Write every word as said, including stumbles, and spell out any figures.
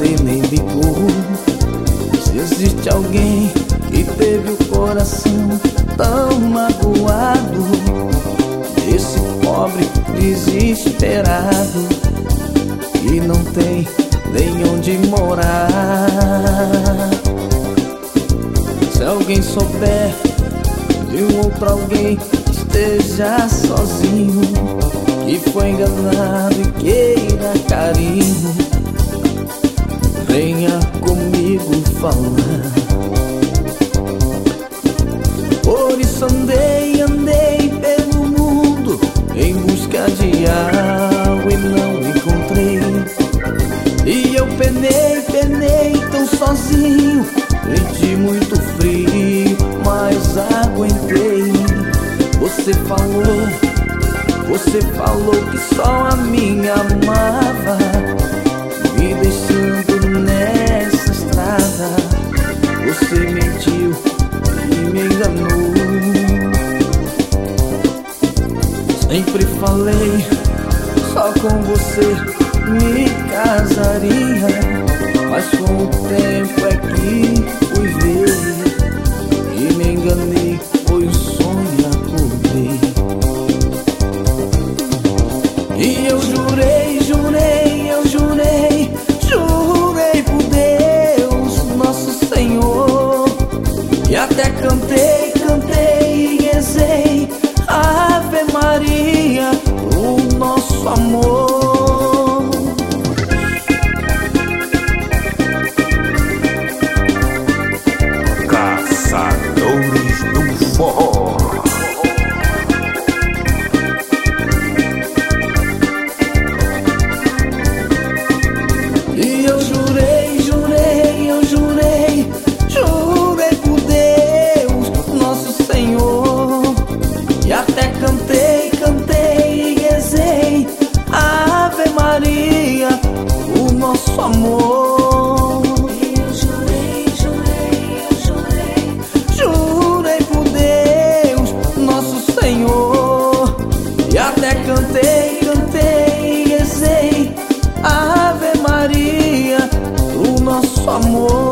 você nem ligou. Se existe alguém que teve o coração tão magoado, esse pobre desesperado que não tem nem onde morar. Se alguém souber de um outro alguém que esteja sozinho, que foi enganado e queira carinho, venha comigo falar. Por isso andei, andei pelo mundo em busca de algo e não encontrei. E eu penei, penei tão sozinho, senti muito frio, mas aguentei. Você falou, você falou que só a mim amava, me deixando nessa estrada. Você mentiu e me enganou. Sempre falei, só com você me casaria, mas com o tempo é que fui ver e me enganei, foi um sonho, acordei. E eu jurei, jurei, eu jurei, jurei por Deus, nosso Senhor, e até cantei, cantei e rezei Ave Maria pro nosso amor. Caçadores do Forró. E eu jurei, jurei, eu jurei, jurei por Deus, nosso Senhor, e até cantei, cantei e rezei Ave Maria, o nosso amor. E eu jurei, jurei, eu jurei, Jurei por Deus, nosso Senhor, e até cantei, cantei e rezei Ave Maria, o nosso amor.